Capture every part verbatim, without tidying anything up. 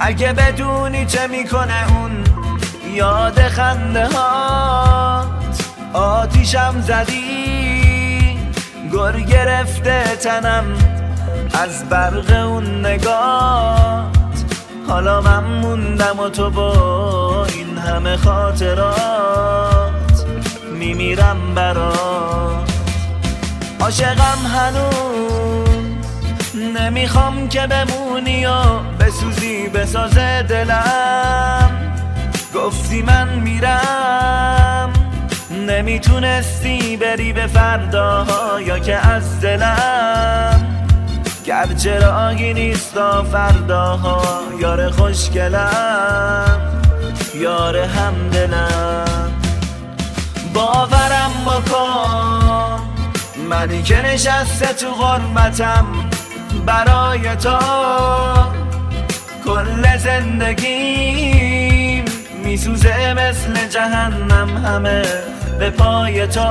اگه بدونی چه میکنه اون یاد خنده هات، آتیشم زدی گر گرفته تنم از برق اون نگات. حالا من موندم و تو با این همه خاطرات، میمیرم برات. عاشقم هنوز، نمیخوام که بمونی و بسوزی بسازه دلم. گفتی من میرم، نمیتونستی بری به فرداها یا که از دلم. گرچه راهی نیست تا فرداها، یار خوشگلم، یار همدلم. باورم بکن منی که نشسته تو غربتم برای تو، کل زندگیم میسوزه مثل جهنم همه به پای تو،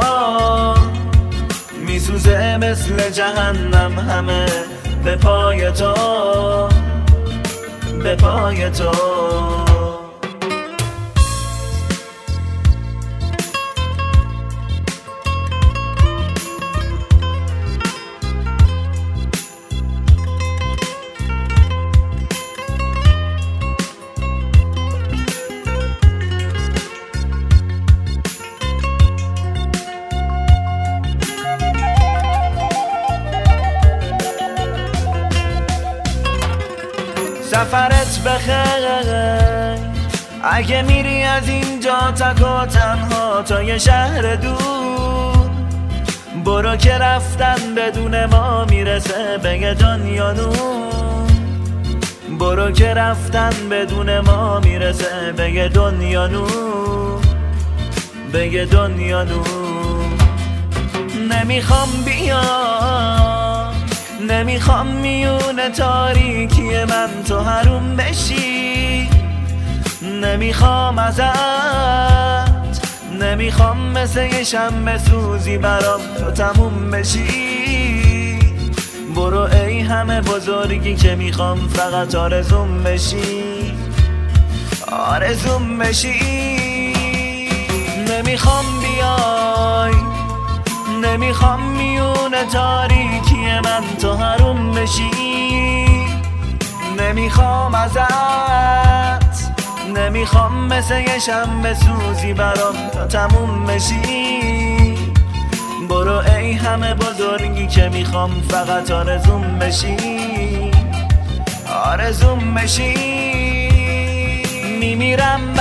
میسوزه مثل جهنم همه به پای تو، به پای تو. سفرت بخیر اگه میری از اینجا تک و تنها تا یه شهر دور. برو که رفتن بدون ما میرسه به یه دنیا نور. برو که رفتن بدون ما میرسه به یه دنیا نور، به یه دنیا نور. نمیخوام بیام، نمیخوام میونه تاریکی من تو حروم بشی. نمیخوام ازت، نمیخوام مثل یه شمع سوزی برام تو تموم بشی. برو ای همه بزرگی که میخوام فقط آرزوم بشی، آرزوم بشی. نمیخوام بیای، نمیخوام میونه تاریکی من تو حروم بشی. نمیخوام ازت، نمیخوام مثل یه شمع سوزی برام تا تموم بشی. برو ای همه بزرگی که میخوام فقط آرزوم بشی، آرزوم بشی. میمیرم